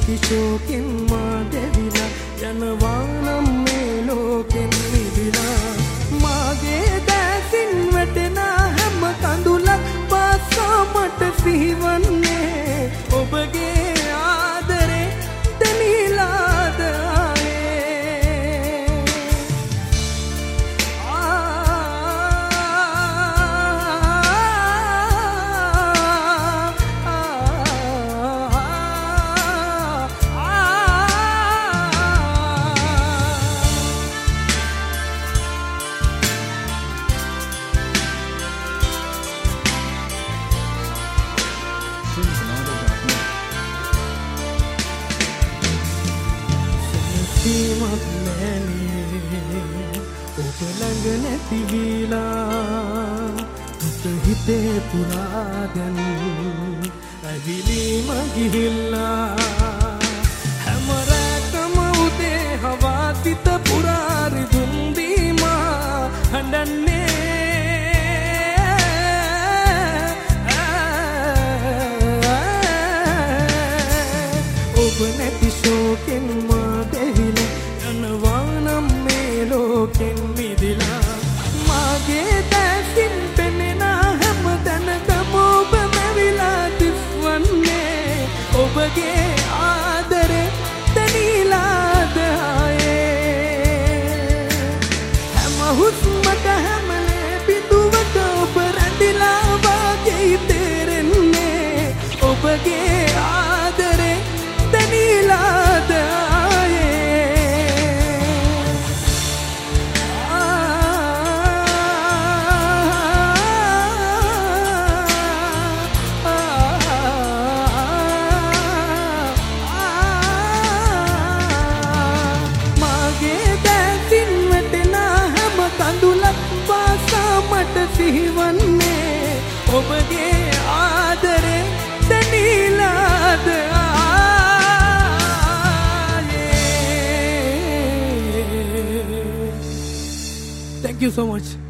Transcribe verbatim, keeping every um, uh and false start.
නැති ශෝකෙන් මා දෙවිලා යනවා නම් මේ ලෝකෙන් මිදිලා මාගේ දැසින් වැටෙන හැම කඳුලක් පාසා මට සිහිවන්නේ ඔබගේ ආදරේ දැනීලාද සීමක් නැනේ ඔබ ළඟ නැති වීලා දුක හිතේ පුරා දැන් ඇවිලීම ගිහිල්ලා හැම රැකම උදේ හවා සිත පුරා රිදුම් දීමා හඬන්නේ ඔබ නැති ශෝකෙන් ලෝකෙන් මිදිලා මාගේ දැසින් පෙනෙන හැම තැනකම ඔබ මැවිලා දිස්වන්නේ ඔබගේ ආදරේ දැනීලාද ආයේ හැම හුස්මක හැම බිඳුවක ඔබ රැඳිලා වාගේ තේරෙන්නේ ඔබගේ ආදරේ දැනීලාද මට සිහිවන්නේ ඔබගේ ආදරේ දැනීලාද ආයේ Thank you so much.